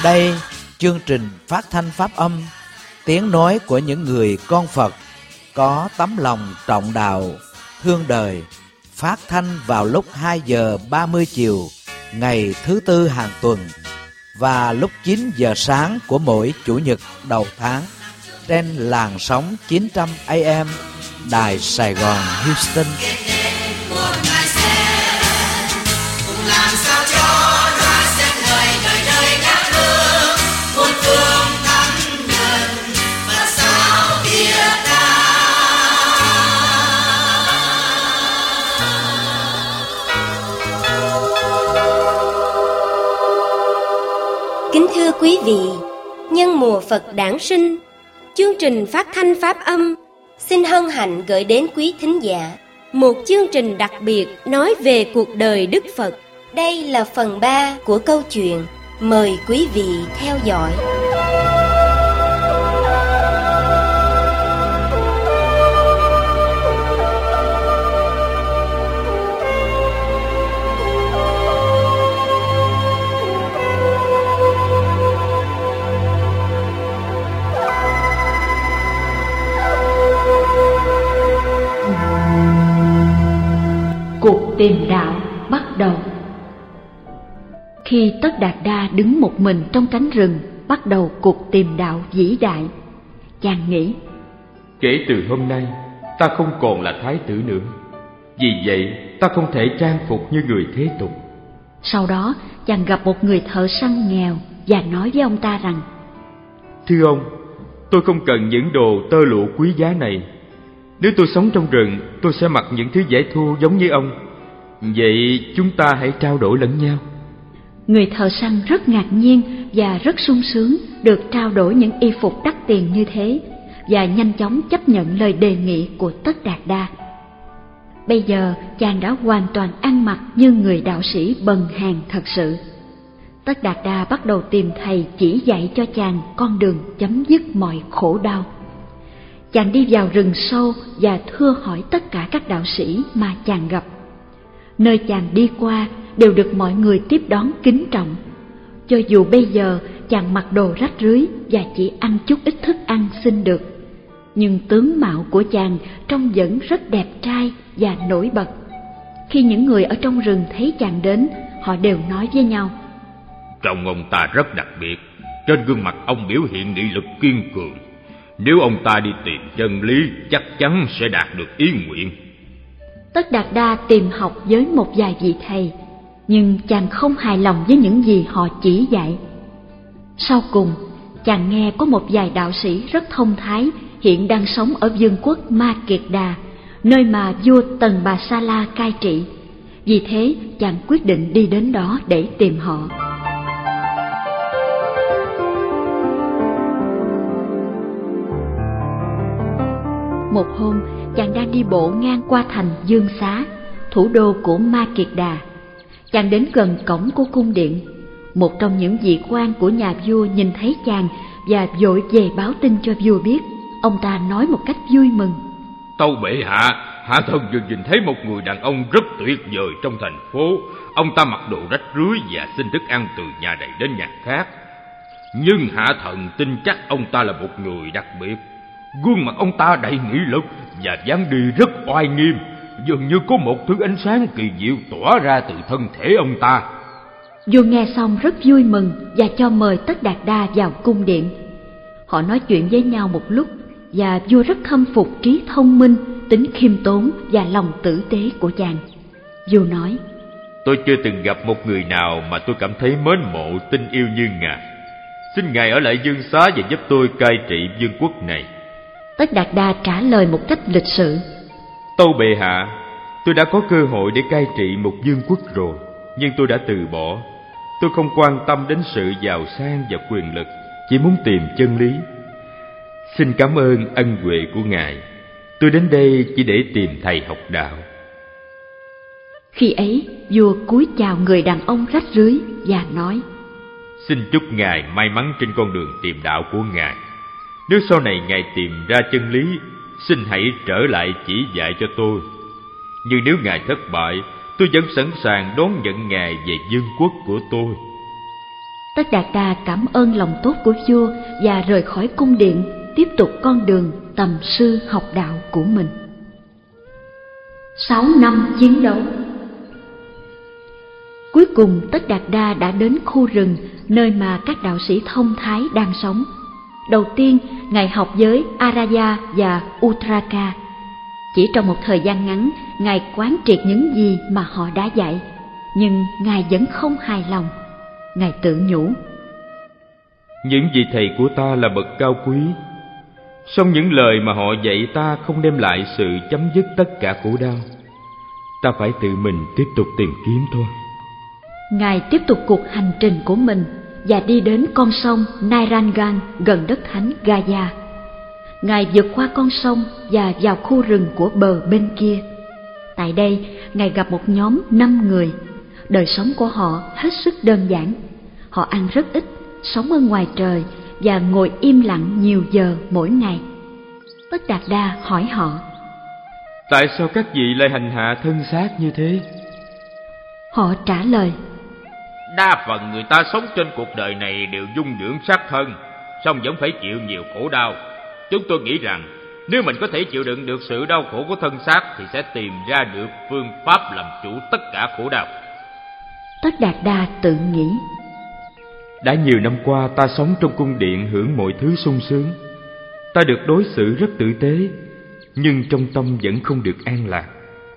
Đây, chương trình phát thanh pháp âm, tiếng nói của những người con Phật có tấm lòng trọng đạo, thương đời, phát thanh vào lúc 2 giờ 30 chiều ngày thứ Tư hàng tuần và lúc 9 giờ sáng của mỗi Chủ nhật đầu tháng trên làn sóng 900 AM Đài Sài Gòn Houston. Kính thưa quý vị, nhân mùa Phật đản sinh, chương trình phát thanh pháp âm xin hân hạnh gửi đến quý thính giả một chương trình đặc biệt nói về cuộc đời Đức Phật. Đây là phần 3 của câu chuyện. Mời quý vị theo dõi. Cuộc tìm đạo bắt đầu. Khi Tất Đạt Đa đứng một mình trong cánh rừng, bắt đầu cuộc tìm đạo vĩ đại, chàng nghĩ: kể từ hôm nay, ta không còn là thái tử nữa. Vì vậy, ta không thể trang phục như người thế tục. Sau đó, chàng gặp một người thợ săn nghèo và nói với ông ta rằng: thưa ông, tôi không cần những đồ tơ lụa quý giá này. Nếu tôi sống trong rừng, tôi sẽ mặc những thứ dễ thu giống như ông. Vậy chúng ta hãy trao đổi lẫn nhau. Người thợ săn rất ngạc nhiên và rất sung sướng được trao đổi những y phục đắt tiền như thế, và nhanh chóng chấp nhận lời đề nghị của Tất Đạt Đa. Bây giờ chàng đã hoàn toàn ăn mặc như người đạo sĩ bần hàn thật sự. Tất Đạt Đa bắt đầu tìm thầy chỉ dạy cho chàng con đường chấm dứt mọi khổ đau. Chàng đi vào rừng sâu và thưa hỏi tất cả các đạo sĩ mà chàng gặp. Nơi chàng đi qua đều được mọi người tiếp đón kính trọng. Cho dù bây giờ chàng mặc đồ rách rưới và chỉ ăn chút ít thức ăn xin được, nhưng tướng mạo của chàng trông vẫn rất đẹp trai và nổi bật. Khi những người ở trong rừng thấy chàng đến, họ đều nói với nhau: trông ông ta rất đặc biệt, trên gương mặt ông biểu hiện nghị lực kiên cường. Nếu ông ta đi tìm chân lý, chắc chắn sẽ đạt được ý nguyện. Tất Đạt Đa tìm học với một vài vị thầy, nhưng chàng không hài lòng với những gì họ chỉ dạy. Sau cùng, chàng nghe có một vài đạo sĩ rất thông thái hiện đang sống ở vương quốc Ma Kiệt Đà, nơi mà vua Tần Bà Sa La cai trị. Vì thế, chàng quyết định đi đến đó để tìm họ. Một hôm, chàng đang đi bộ ngang qua thành Dương Xá, thủ đô của Ma Kiệt Đà. Chàng đến gần cổng của cung điện. Một trong những vị quan của nhà vua nhìn thấy chàng và vội về báo tin cho vua biết. Ông ta nói một cách vui mừng: tâu bệ hạ, hạ thần vừa nhìn thấy một người đàn ông rất tuyệt vời trong thành phố. Ông ta mặc đồ rách rưới và xin thức ăn từ nhà này đến nhà khác. Nhưng hạ thần tin chắc ông ta là một người đặc biệt. Gương mặt ông ta đầy nghị lực và dáng đi rất oai nghiêm, dường như có một thứ ánh sáng kỳ diệu tỏa ra từ thân thể ông ta. Vua nghe xong rất vui mừng và cho mời Tất Đạt Đa vào cung điện. Họ nói chuyện với nhau một lúc và vua rất khâm phục trí thông minh, tính khiêm tốn và lòng tử tế của chàng. Vua nói: tôi chưa từng gặp một người nào mà tôi cảm thấy mến mộ, tin yêu như ngài. Xin ngài ở lại Dương Xá và giúp tôi cai trị vương quốc này. Tất Đạt Đa trả lời một cách lịch sự: tâu bệ hạ, tôi đã có cơ hội để cai trị một vương quốc rồi, nhưng tôi đã từ bỏ. Tôi không quan tâm đến sự giàu sang và quyền lực, chỉ muốn tìm chân lý. Xin cảm ơn ân huệ của ngài. Tôi đến đây chỉ để tìm thầy học đạo. Khi ấy, vua cúi chào người đàn ông rách rưới và nói: xin chúc ngài may mắn trên con đường tìm đạo của ngài. Nếu sau này ngài tìm ra chân lý, xin hãy trở lại chỉ dạy cho tôi. Nhưng nếu ngài thất bại, tôi vẫn sẵn sàng đón nhận ngài về vương quốc của tôi. Tất Đạt Đa cảm ơn lòng tốt của vua và rời khỏi cung điện, tiếp tục con đường tầm sư học đạo của mình. 6 năm chiến đấu. Cuối cùng Tất Đạt Đa đã đến khu rừng nơi mà các đạo sĩ thông thái đang sống. Đầu tiên, Ngài học với Araya và Utraka. Chỉ trong một thời gian ngắn, Ngài quán triệt những gì mà họ đã dạy, nhưng Ngài vẫn không hài lòng. Ngài tự nhủ: những vị thầy của ta là bậc cao quý, song những lời mà họ dạy ta không đem lại sự chấm dứt tất cả khổ đau. Ta phải tự mình tiếp tục tìm kiếm thôi. Ngài tiếp tục cuộc hành trình của mình và đi đến con sông Nairangan gần đất thánh Gaya. Ngài vượt qua con sông và vào khu rừng của bờ bên kia. Tại đây, Ngài gặp một nhóm 5 người. Đời sống của họ hết sức đơn giản. Họ ăn rất ít, sống ở ngoài trời và ngồi im lặng nhiều giờ mỗi ngày. Tất Đạt Đa hỏi họ: tại sao các vị lại hành hạ thân xác như thế? Họ trả lời: đa phần người ta sống trên cuộc đời này đều dung dưỡng xác thân, song vẫn phải chịu nhiều khổ đau. Chúng tôi nghĩ rằng nếu mình có thể chịu đựng được sự đau khổ của thân xác thì sẽ tìm ra được phương pháp làm chủ tất cả khổ đau. Tất Đạt Đa tự nghĩ: đã nhiều năm qua ta sống trong cung điện hưởng mọi thứ sung sướng. Ta được đối xử rất tử tế, nhưng trong tâm vẫn không được an lạc.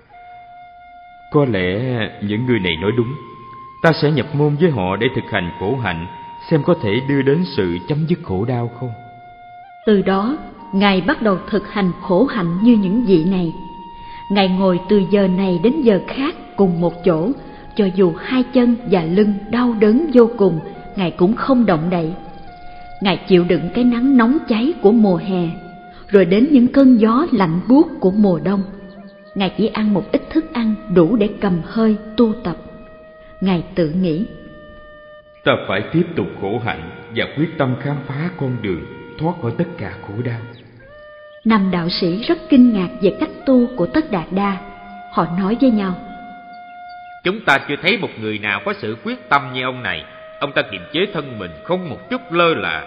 Có lẽ những người này nói đúng. Ta sẽ nhập môn với họ để thực hành khổ hạnh, xem có thể đưa đến sự chấm dứt khổ đau không. Từ đó, Ngài bắt đầu thực hành khổ hạnh như những vị này. Ngài ngồi từ giờ này đến giờ khác cùng một chỗ, cho dù hai chân và lưng đau đớn vô cùng, Ngài cũng không động đậy. Ngài chịu đựng cái nắng nóng cháy của mùa hè, rồi đến những cơn gió lạnh buốt của mùa đông. Ngài chỉ ăn một ít thức ăn đủ để cầm hơi tu tập. Ngài tự nghĩ: ta phải tiếp tục khổ hạnh và quyết tâm khám phá con đường thoát khỏi tất cả khổ đau. 5 đạo sĩ rất kinh ngạc về cách tu của Tất Đạt Đa. Họ nói với nhau: chúng ta chưa thấy một người nào có sự quyết tâm như ông này. Ông ta kiềm chế thân mình không một chút lơ là.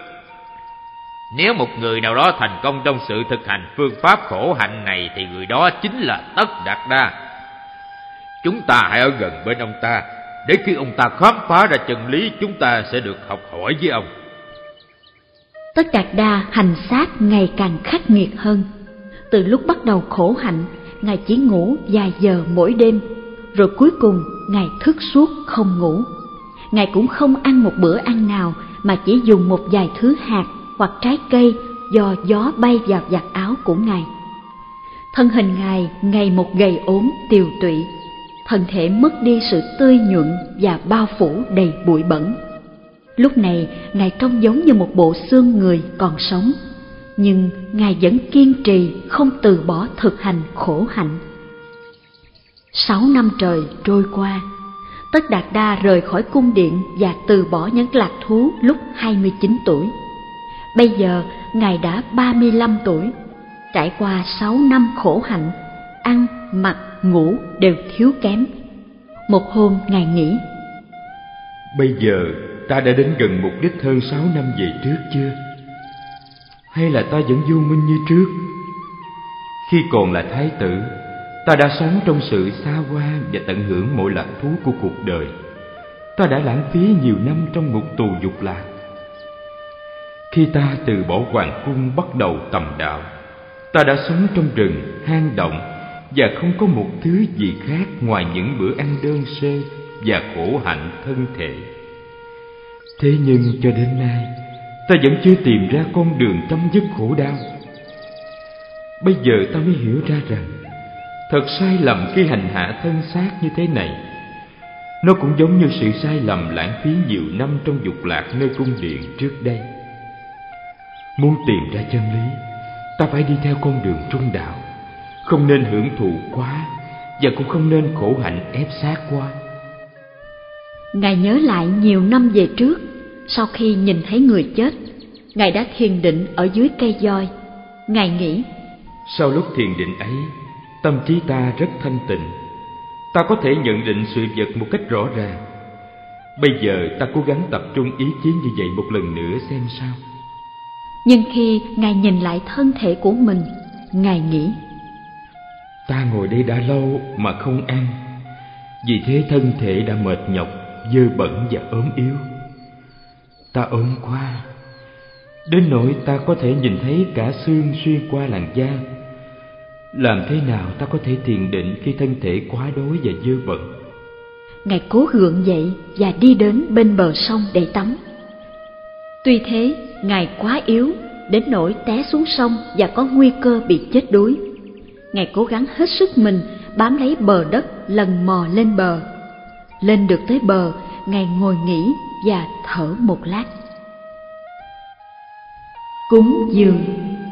Nếu một người nào đó thành công trong sự thực hành phương pháp khổ hạnh này thì người đó chính là Tất Đạt Đa. Chúng ta hãy ở gần bên ông ta, để khi ông ta khám phá ra chân lý, chúng ta sẽ được học hỏi với ông. Tất Đạt Đa hành xác ngày càng khắc nghiệt hơn. Từ lúc bắt đầu khổ hạnh, Ngài chỉ ngủ vài giờ mỗi đêm, rồi cuối cùng Ngài thức suốt không ngủ. Ngài cũng không ăn một bữa ăn nào, mà chỉ dùng một vài thứ hạt hoặc trái cây do gió bay vào vạt áo của Ngài. Thân hình Ngài ngày một gầy ốm tiều tụy, thân thể mất đi sự tươi nhuận và bao phủ đầy bụi bẩn. Lúc này Ngài trông giống như một bộ xương người còn sống, nhưng Ngài vẫn kiên trì không từ bỏ thực hành khổ hạnh. 6 năm trời trôi qua, Tất Đạt Đa rời khỏi cung điện và từ bỏ những lạc thú lúc 29 tuổi. Bây giờ Ngài đã 35 tuổi, trải qua 6 năm khổ hạnh, ăn, mặc, ngủ đều thiếu kém. Một hôm Ngài nghĩ: bây giờ ta đã đến gần mục đích hơn 6 năm về trước chưa? Hay là ta vẫn vô minh như trước? Khi còn là thái tử, ta đã sống trong sự xa hoa và tận hưởng mọi lạc thú của cuộc đời. Ta đã lãng phí nhiều năm trong ngục tù dục lạc. Khi ta từ bỏ hoàng cung bắt đầu tầm đạo, ta đã sống trong rừng, hang động và không có một thứ gì khác ngoài những bữa ăn đơn sơ và khổ hạnh thân thể. Thế nhưng cho đến nay, ta vẫn chưa tìm ra con đường chấm dứt khổ đau. Bây giờ ta mới hiểu ra rằng thật sai lầm khi hành hạ thân xác như thế này. Nó cũng giống như sự sai lầm lãng phí nhiều năm trong dục lạc nơi cung điện trước đây. Muốn tìm ra chân lý, ta phải đi theo con đường trung đạo, không nên hưởng thụ quá và cũng không nên khổ hạnh ép sát quá. Ngài nhớ lại nhiều năm về trước, sau khi nhìn thấy người chết, Ngài đã thiền định ở dưới cây voi. Ngài nghĩ: sau lúc thiền định ấy, tâm trí ta rất thanh tịnh. Ta có thể nhận định sự vật một cách rõ ràng. Bây giờ ta cố gắng tập trung ý chí như vậy một lần nữa xem sao. Nhưng khi Ngài nhìn lại thân thể của mình, Ngài nghĩ: Ta ngồi đây đã lâu mà không ăn, vì thế thân thể đã mệt nhọc, dơ bẩn và ốm yếu. Ta ốm quá, đến nỗi ta có thể nhìn thấy cả xương xuyên qua làn da. Làm thế nào ta có thể thiền định khi thân thể quá đói và dơ bẩn? Ngài cố gượng dậy và đi đến bên bờ sông để tắm. Tuy thế, Ngài quá yếu đến nỗi té xuống sông và có nguy cơ bị chết đuối. Ngài cố gắng hết sức mình bám lấy bờ đất, lần mò lên bờ. Lên được tới bờ, Ngài ngồi nghỉ và thở một lát. Cúng dường.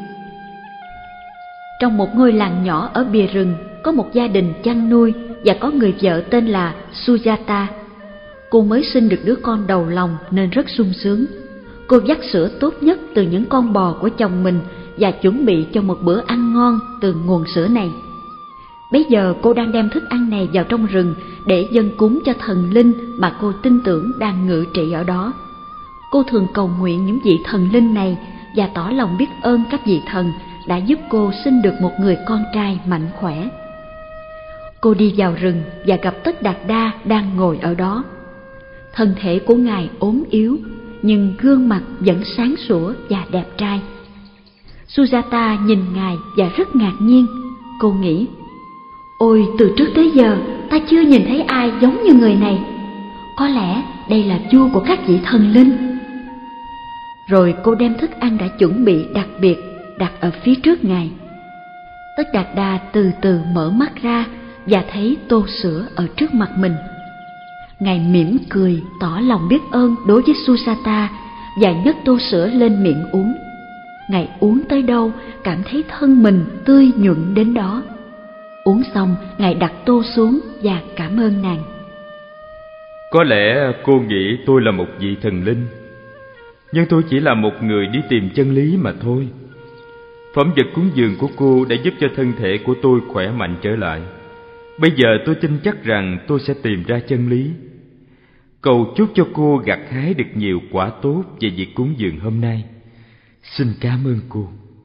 Trong một ngôi làng nhỏ ở bìa rừng, có một gia đình chăn nuôi và có người vợ tên là Sujata. Cô mới sinh được đứa con đầu lòng nên rất sung sướng. Cô vắt sữa tốt nhất từ những con bò của chồng mình và chuẩn bị cho một bữa ăn ngon từ nguồn sữa này. Bấy giờ cô đang đem thức ăn này vào trong rừng để dâng cúng cho thần linh mà cô tin tưởng đang ngự trị ở đó. Cô thường cầu nguyện những vị thần linh này và tỏ lòng biết ơn các vị thần đã giúp cô sinh được một người con trai mạnh khỏe. Cô đi vào rừng và gặp Tất Đạt Đa đang ngồi ở đó. Thân thể của Ngài ốm yếu, nhưng gương mặt vẫn sáng sủa và đẹp trai. Sujata nhìn Ngài và rất ngạc nhiên. Cô nghĩ: ôi, từ trước tới giờ ta chưa nhìn thấy ai giống như người này. Có lẽ đây là vua của các vị thần linh. Rồi cô đem thức ăn đã chuẩn bị đặc biệt đặt ở phía trước Ngài. Tất Đạt Đa từ từ mở mắt ra và thấy tô sữa ở trước mặt mình. Ngài mỉm cười tỏ lòng biết ơn đối với Sujata và nhấc tô sữa lên miệng uống. Ngài uống tới đâu cảm thấy thân mình tươi nhuận đến đó. Uống xong, Ngài đặt tô xuống và cảm ơn nàng. Có lẽ cô nghĩ tôi là một vị thần linh, nhưng tôi chỉ là một người đi tìm chân lý mà thôi. Phẩm vật cúng dường của cô đã giúp cho thân thể của tôi khỏe mạnh trở lại. Bây giờ tôi tin chắc rằng tôi sẽ tìm ra chân lý. Cầu chúc cho cô gặt hái được nhiều quả tốt về việc cúng dường hôm nay. Xin cảm ơn cô.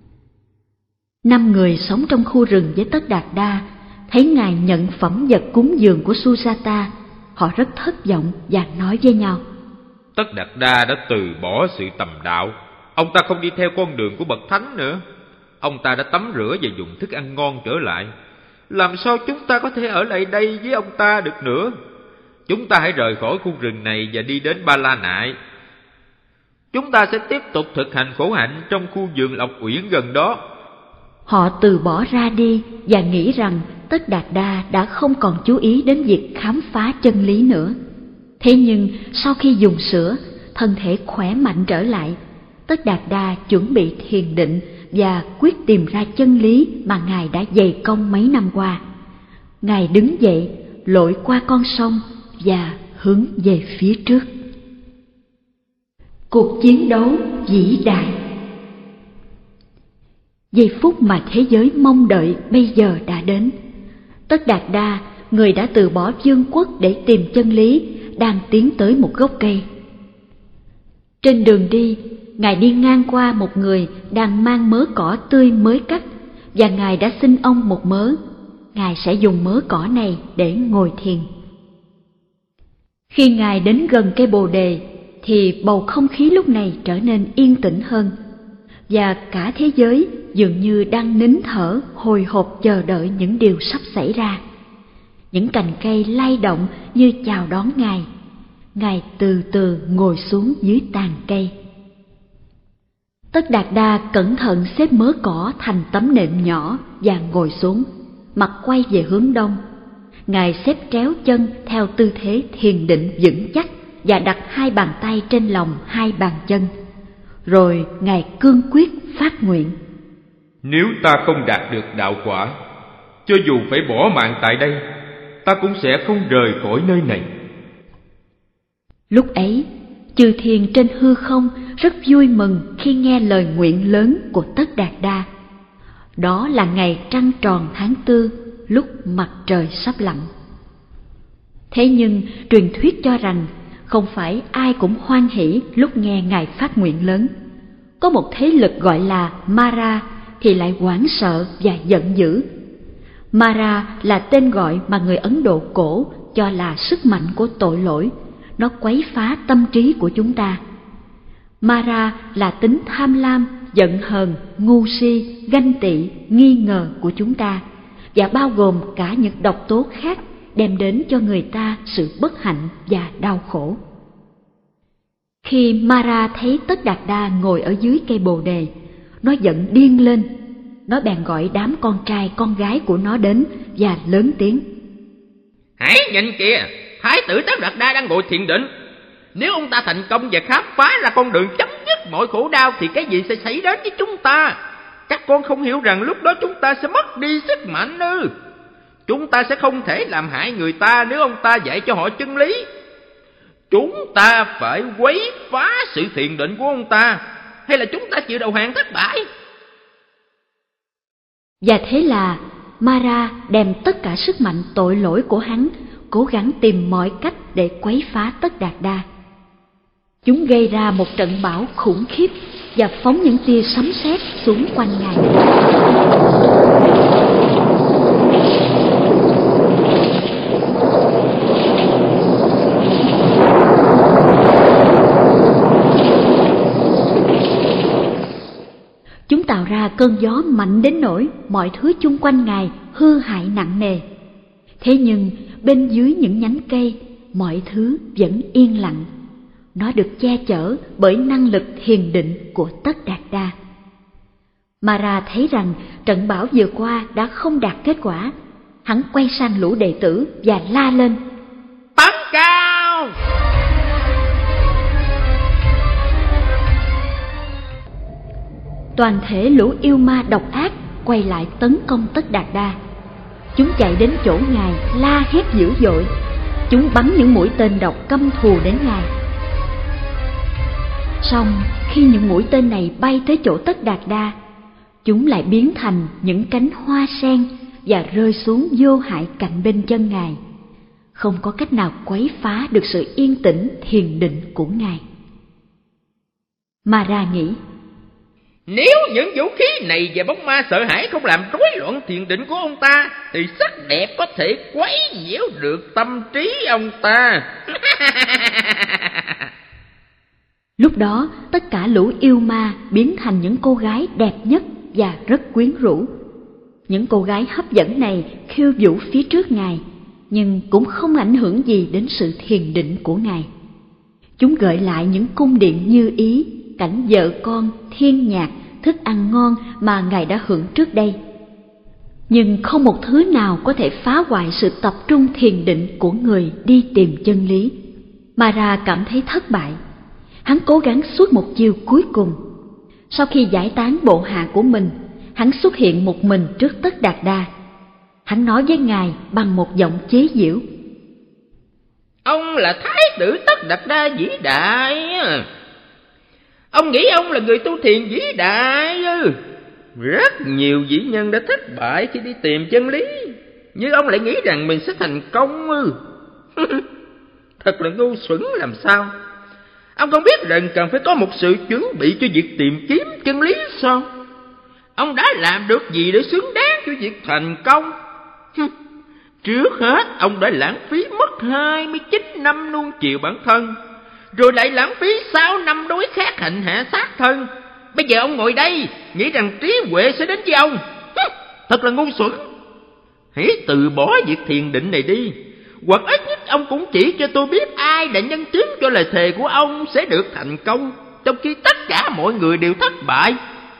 5 người sống trong khu rừng với Tất Đạt Đa thấy Ngài nhận phẩm vật cúng dường của Sujata. Họ rất thất vọng và nói với nhau: Tất Đạt Đa đã từ bỏ sự tầm đạo. Ông ta không đi theo con đường của bậc thánh nữa. Ông ta đã tắm rửa và dùng thức ăn ngon trở lại. Làm sao chúng ta có thể ở lại đây với ông ta được nữa? Chúng ta hãy rời khỏi khu rừng này và đi đến Ba La Nại. Chúng ta sẽ tiếp tục thực hành khổ hạnh trong khu vườn Lộc Uyển gần đó. Họ từ bỏ ra đi và nghĩ rằng Tất Đạt Đa đã không còn chú ý đến việc khám phá chân lý nữa. Thế nhưng sau khi dùng sữa, thân thể khỏe mạnh trở lại. Tất Đạt Đa chuẩn bị thiền định và quyết tìm ra chân lý mà Ngài đã dày công mấy năm qua. Ngài đứng dậy, lội qua con sông và hướng về phía trước. Cuộc chiến đấu vĩ đại. Giây phút mà thế giới mong đợi bây giờ đã đến. Tất Đạt Đa, người đã từ bỏ vương quốc để tìm chân lý, đang tiến tới một gốc cây. Trên đường đi, Ngài đi ngang qua một người đang mang mớ cỏ tươi mới cắt, và Ngài đã xin ông một mớ. Ngài sẽ dùng mớ cỏ này để ngồi thiền. Khi Ngài đến gần cây bồ đề, thì bầu không khí lúc này trở nên yên tĩnh hơn, và cả thế giới dường như đang nín thở hồi hộp chờ đợi những điều sắp xảy ra. Những cành cây lay động như chào đón Ngài. Ngài từ từ ngồi xuống dưới tàn cây. Tất Đạt Đa cẩn thận xếp mớ cỏ thành tấm nệm nhỏ và ngồi xuống, mặt quay về hướng đông. Ngài xếp tréo chân theo tư thế thiền định vững chắc và đặt 2 bàn tay trên lòng 2 bàn chân. Rồi Ngài cương quyết phát nguyện: Nếu ta không đạt được đạo quả, cho dù phải bỏ mạng tại đây, ta cũng sẽ không rời khỏi nơi này. Lúc ấy, chư thiên trên hư không rất vui mừng khi nghe lời nguyện lớn của Tất Đạt Đa. Đó là ngày trăng tròn tháng 4, lúc mặt trời sắp lặn. Thế nhưng truyền thuyết cho rằng không phải ai cũng hoan hỉ lúc nghe Ngài phát nguyện lớn. Có một thế lực gọi là Mara thì lại hoảng sợ và giận dữ. Mara là tên gọi mà người Ấn Độ cổ cho là sức mạnh của tội lỗi, nó quấy phá tâm trí của chúng ta. Mara là tính tham lam, giận hờn, ngu si, ganh tị, nghi ngờ của chúng ta, và bao gồm cả những độc tố khác đem đến cho người ta sự bất hạnh và đau khổ. Khi Mara thấy Tất Đạt Đa ngồi ở dưới cây bồ đề, nó giận điên lên. Nó bèn gọi đám con trai con gái của nó đến và lớn tiếng: Hãy nhìn kìa, Thái tử Tất Đạt Đa đang ngồi thiền định. Nếu ông ta thành công và khám phá ra con đường chấm dứt mọi khổ đau thì cái gì sẽ xảy đến với chúng ta? Các con không hiểu rằng lúc đó chúng ta sẽ mất đi sức mạnh ư? Chúng ta sẽ không thể làm hại người ta nếu ông ta dạy cho họ chân lý. Chúng ta phải quấy phá sự thiền định của ông ta, hay là chúng ta chịu đầu hàng thất bại? Và thế là Mara đem tất cả sức mạnh tội lỗi của hắn, cố gắng tìm mọi cách để quấy phá Tất Đạt Đa. Chúng gây ra một trận bão khủng khiếp và phóng những tia sấm sét xuống quanh Ngài. Chúng tạo ra cơn gió mạnh đến nỗi mọi thứ chung quanh Ngài hư hại nặng nề. Thế nhưng bên dưới những nhánh cây, mọi thứ vẫn yên lặng. Nó được che chở bởi năng lực thiền định của Tất Đạt Đa. Mara thấy rằng trận bão vừa qua đã không đạt kết quả. Hắn quay sang lũ đệ tử và la lên: Tấn cao! Toàn thể lũ yêu ma độc ác quay lại tấn công Tất Đạt Đa. Chúng chạy đến chỗ Ngài la hét dữ dội. Chúng bắn những mũi tên độc căm thù đến Ngài. Song khi những mũi tên này bay tới chỗ Tất Đạt Đa, chúng lại biến thành những cánh hoa sen và rơi xuống vô hại cạnh bên chân Ngài, không có cách nào quấy phá được sự yên tĩnh thiền định của Ngài. Mara nghĩ: Nếu những vũ khí này và bóng ma sợ hãi không làm rối loạn thiền định của ông ta, thì sắc đẹp có thể quấy nhiễu được tâm trí ông ta. Lúc đó tất cả lũ yêu ma biến thành những cô gái đẹp nhất và rất quyến rũ. Những cô gái hấp dẫn này khiêu vũ phía trước Ngài, nhưng cũng không ảnh hưởng gì đến sự thiền định của Ngài. Chúng gợi lại những cung điện như ý, cảnh vợ con, thiên nhạc, thức ăn ngon mà Ngài đã hưởng trước đây. Nhưng không một thứ nào có thể phá hoại sự tập trung thiền định của người đi tìm chân lý. Mara cảm thấy thất bại. Hắn cố gắng suốt một chiều cuối cùng. Sau khi giải tán bộ hạ của mình, hắn xuất hiện một mình trước Tất Đạt Đa. Hắn nói với Ngài bằng một giọng chế giễu: Ông là Thái tử Tất Đạt Đa vĩ đại. Ông nghĩ ông là người tu thiền vĩ đại ư? Rất nhiều vĩ nhân đã thất bại khi đi tìm chân lý, nhưng ông lại nghĩ rằng mình sẽ thành công ư? Thật là ngu xuẩn làm sao. Ông không biết rằng cần phải có một sự chuẩn bị cho việc tìm kiếm chân lý sao? Ông đã làm được gì để xứng đáng cho việc thành công? Trước hết, ông đã lãng phí mất 29 năm nuông chiều bản thân, rồi lại lãng phí 6 năm đối khác hành hạ sát thân. Bây giờ ông ngồi đây, nghĩ rằng trí huệ sẽ đến với ông. Thật là ngu xuẩn. Hãy từ bỏ việc thiền định này đi, hoặc ít nhất ông cũng chỉ cho tôi biết ai đã nhân chứng cho lời thề của ông sẽ được thành công, trong khi tất cả mọi người đều thất bại.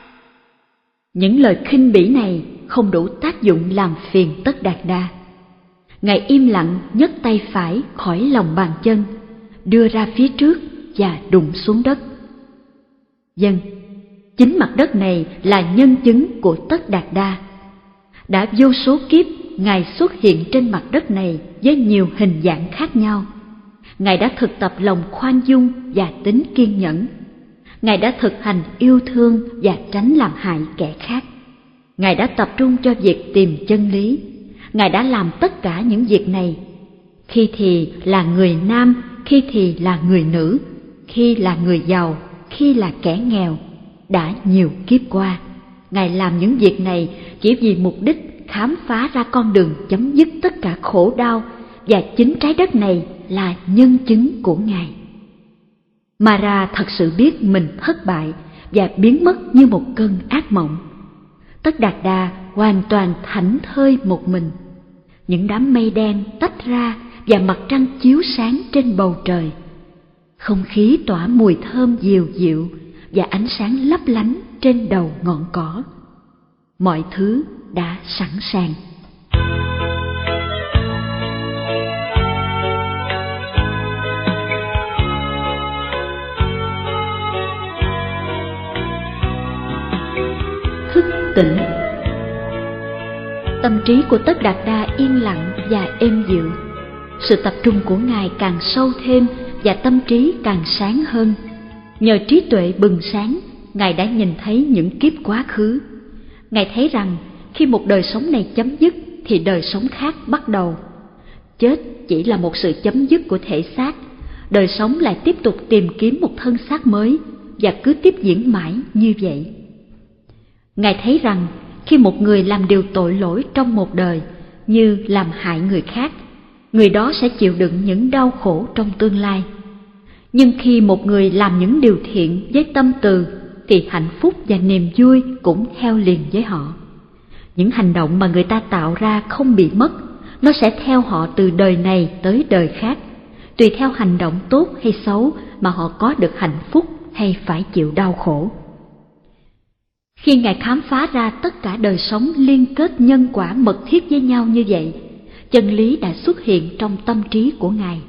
Những lời khinh bỉ này không đủ tác dụng làm phiền Tất Đạt Đa. Ngài im lặng nhấc tay phải khỏi lòng bàn chân, đưa ra phía trước và đụng xuống đất. Vâng, chính mặt đất này là nhân chứng của Tất Đạt Đa. Đã vô số kiếp Ngài xuất hiện trên mặt đất này với nhiều hình dạng khác nhau. Ngài đã thực tập lòng khoan dung và tính kiên nhẫn. Ngài đã thực hành yêu thương và tránh làm hại kẻ khác. Ngài đã tập trung cho việc tìm chân lý. Ngài đã làm tất cả những việc này. khi thì là người nam, khi thì là người nữ, khi là người giàu, khi là kẻ nghèo. Đã nhiều kiếp qua, Ngài làm những việc này chỉ vì mục đích khám phá ra con đường chấm dứt tất cả khổ đau, và chính trái đất này là nhân chứng của Ngài. Mara thật sự biết mình thất bại và biến mất như một cơn ác mộng. Tất Đạt Đa hoàn toàn thảnh thơi một mình. Những đám mây đen tách ra và mặt trăng chiếu sáng trên bầu trời. Không khí tỏa mùi thơm dịu dịu và ánh sáng lấp lánh trên đầu ngọn cỏ. Mọi thứ đã sẵn sàng. Thức tỉnh. Tâm trí của Tất Đạt Đa yên lặng và êm dịu. Sự tập trung của Ngài càng sâu thêm và tâm trí càng sáng hơn. Nhờ trí tuệ bừng sáng, Ngài đã nhìn thấy những kiếp quá khứ. Ngài thấy rằng khi một đời sống này chấm dứt thì đời sống khác bắt đầu. Chết chỉ là một sự chấm dứt của thể xác, đời sống lại tiếp tục tìm kiếm một thân xác mới và cứ tiếp diễn mãi như vậy. Ngài thấy rằng khi một người làm điều tội lỗi trong một đời, như làm hại người khác, người đó sẽ chịu đựng những đau khổ trong tương lai. Nhưng khi một người làm những điều thiện với tâm từ, thì hạnh phúc và niềm vui cũng theo liền với họ. Những hành động mà người ta tạo ra không bị mất, nó sẽ theo họ từ đời này tới đời khác, tùy theo hành động tốt hay xấu mà họ có được hạnh phúc hay phải chịu đau khổ. Khi Ngài khám phá ra tất cả đời sống liên kết nhân quả mật thiết với nhau như vậy, chân lý đã xuất hiện trong tâm trí của Ngài.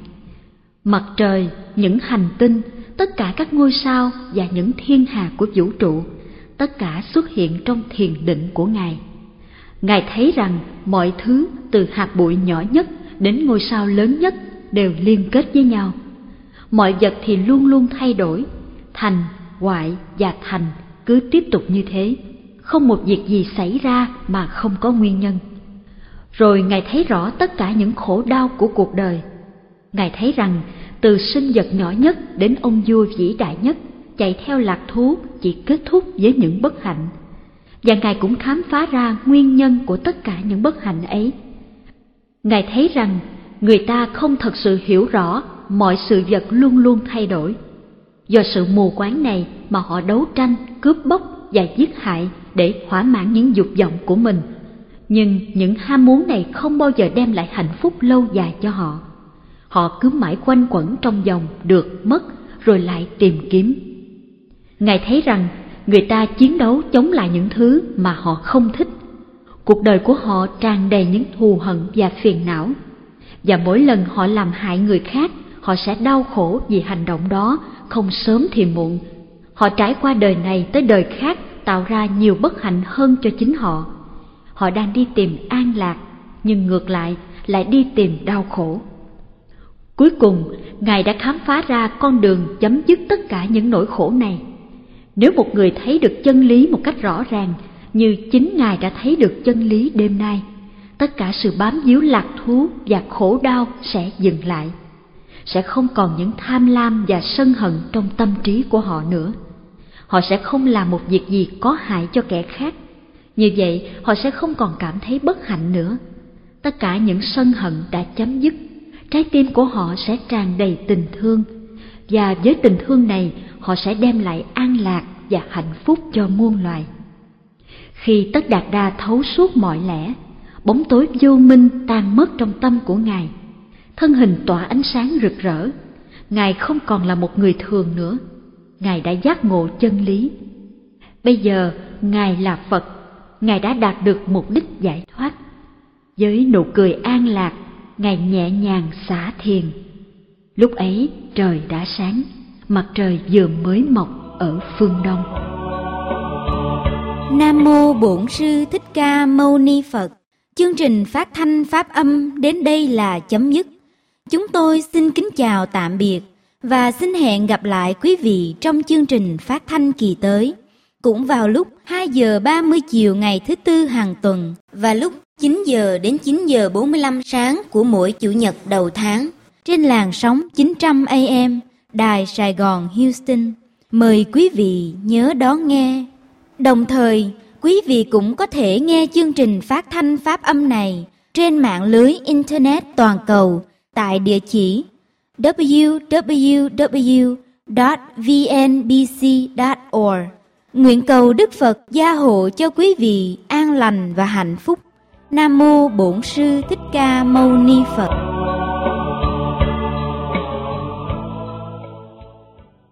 Mặt trời, những hành tinh, tất cả các ngôi sao và những thiên hà của vũ trụ, tất cả xuất hiện trong thiền định của Ngài. Ngài thấy rằng mọi thứ từ hạt bụi nhỏ nhất đến ngôi sao lớn nhất đều liên kết với nhau. Mọi vật thì luôn luôn thay đổi, thành, hoại và thành cứ tiếp tục như thế, không một việc gì xảy ra mà không có nguyên nhân. Rồi Ngài thấy rõ tất cả những khổ đau của cuộc đời. Ngài thấy rằng từ sinh vật nhỏ nhất đến ông vua vĩ đại nhất chạy theo lạc thú chỉ kết thúc với những bất hạnh. Và Ngài cũng khám phá ra nguyên nhân của tất cả những bất hạnh ấy. Ngài thấy rằng người ta không thật sự hiểu rõ mọi sự vật luôn luôn thay đổi. Do sự mù quáng này mà họ đấu tranh, cướp bóc và giết hại để thỏa mãn những dục vọng của mình. Nhưng những ham muốn này không bao giờ đem lại hạnh phúc lâu dài cho họ. Họ cứ mãi quanh quẩn trong vòng được mất rồi lại tìm kiếm. Ngài thấy rằng người ta chiến đấu chống lại những thứ mà họ không thích. Cuộc đời của họ tràn đầy những thù hận và phiền não. Và mỗi lần họ làm hại người khác, họ sẽ đau khổ vì hành động đó, không sớm thì muộn. Họ trải qua đời này tới đời khác tạo ra nhiều bất hạnh hơn cho chính họ. Họ đang đi tìm an lạc, nhưng ngược lại đi tìm đau khổ. Cuối cùng, Ngài đã khám phá ra con đường chấm dứt tất cả những nỗi khổ này. Nếu một người thấy được chân lý một cách rõ ràng, như chính Ngài đã thấy được chân lý đêm nay, tất cả sự bám víu lạc thú và khổ đau sẽ dừng lại. Sẽ không còn những tham lam và sân hận trong tâm trí của họ nữa. Họ sẽ không làm một việc gì có hại cho kẻ khác. Như vậy, họ sẽ không còn cảm thấy bất hạnh nữa. Tất cả những sân hận đã chấm dứt. Trái tim của họ sẽ tràn đầy tình thương. Và với tình thương này, họ sẽ đem lại an lạc và hạnh phúc cho muôn loài. Khi Tất Đạt Đa thấu suốt mọi lẽ, bóng tối vô minh tan mất trong tâm của Ngài. Thân hình tỏa ánh sáng rực rỡ. Ngài không còn là một người thường nữa. Ngài đã giác ngộ chân lý. Bây giờ, Ngài là Phật. Ngài đã đạt được mục đích giải thoát. Với nụ cười an lạc, Ngài nhẹ nhàng xả thiền. Lúc ấy trời đã sáng, mặt trời vừa mới mọc ở phương đông. Nam mô Bổn Sư Thích Ca Mâu Ni Phật. Chương trình phát thanh pháp âm đến đây là chấm dứt. Chúng tôi xin kính chào tạm biệt và xin hẹn gặp lại quý vị trong chương trình phát thanh kỳ tới. cũng vào lúc 2 giờ 30 chiều ngày thứ Tư hàng tuần và lúc 9 giờ đến 9 giờ 45 sáng của mỗi Chủ nhật đầu tháng trên làn sóng 900 AM Đài Sài Gòn Houston. Mời quý vị nhớ đón nghe. Đồng thời, quý vị cũng có thể nghe chương trình phát thanh Pháp âm này trên mạng lưới Internet toàn cầu tại địa chỉ www.vnbc.org. Nguyện cầu Đức Phật gia hộ cho quý vị an lành và hạnh phúc. Nam mô Bổn Sư Thích Ca Mâu Ni Phật.